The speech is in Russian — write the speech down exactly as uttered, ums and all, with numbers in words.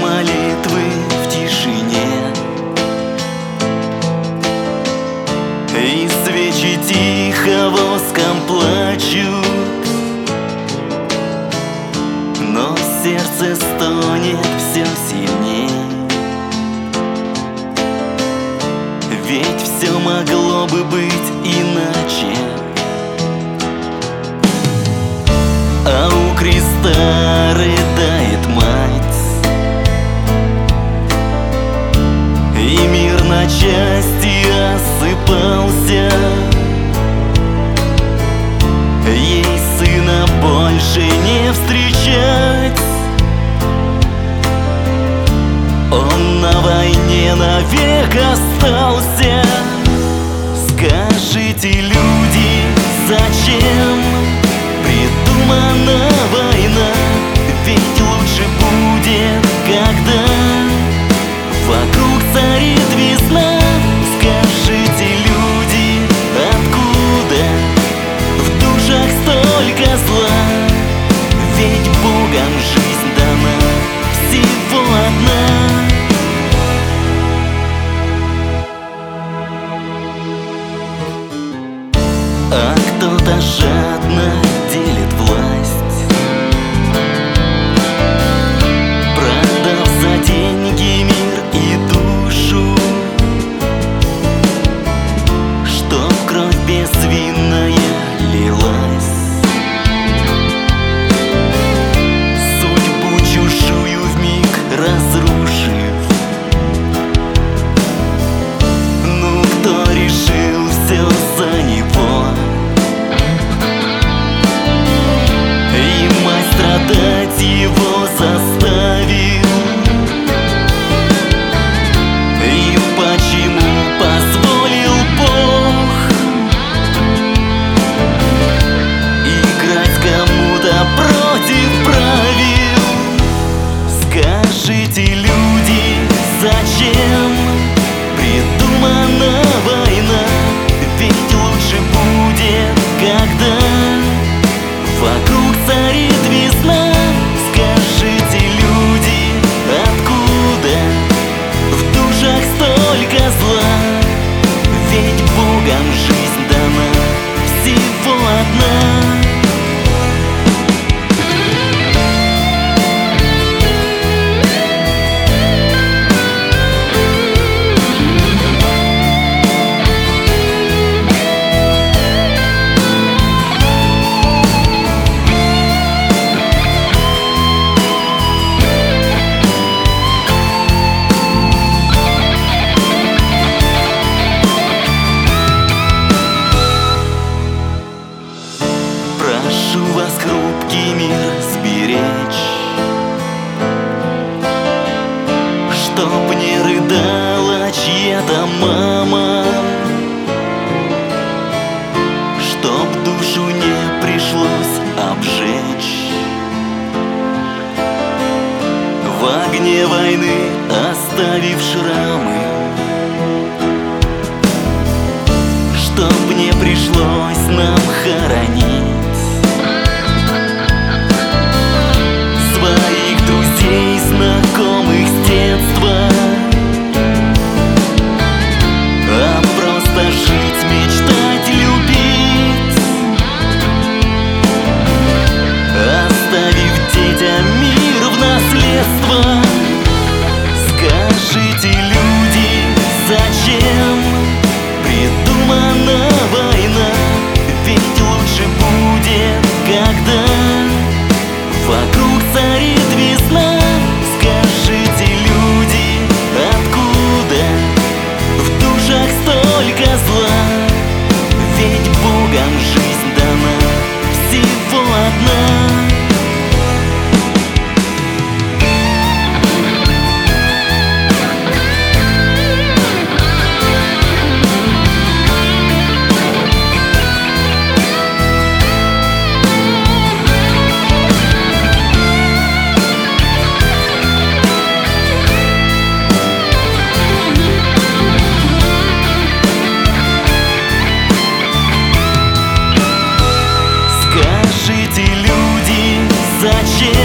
молитвы в тишине, и свечи тихо воском плачут, но сердце стонет все сильней. Ведь все могло бы быть иначе, а у креста рыдает мать, и мир на части осыпался. Ей сына больше не встречать, он на войне навек остался. Скажите, люди, зачем придумана война? Ведь лучше будет, когда вокруг царит весна. Скажите, люди, откуда в душах столько зла? Ведь Богом жизнь дана всего одна. А кто-то жадно делит власть, продав за деньги мир и душу, чтоб кровь безвинная лилась, судьбу чужую вмиг разрушив. Ну, кто решил все за него? Страдать его заставил. И почему позволил Бог играть кому-то против правил? Скажите, люди, зачем придумана война? Ведь лучше будет, когда вокруг царит весна. Скажите, люди, откуда в душах столько зла? Ведь Богом жизнь дана всего одна. Прошу вас хрупкий мир сберечь, чтоб не рыдала чья-то мама, чтоб душу не пришлось обжечь в огне войны, оставив шрамы, чтоб не пришлось нам хоронить своих друзей, знакомых с детства, а просто жить, мечтать, любить, оставив детям мир в наследство. Скажите, люди, зачем придумана война? Ведь лучше будет, когда вокруг царит весна. Скажите, люди, откуда в душах столько зла? Ведь Богом жизнь дана всего одна. Скажите, люди, зачем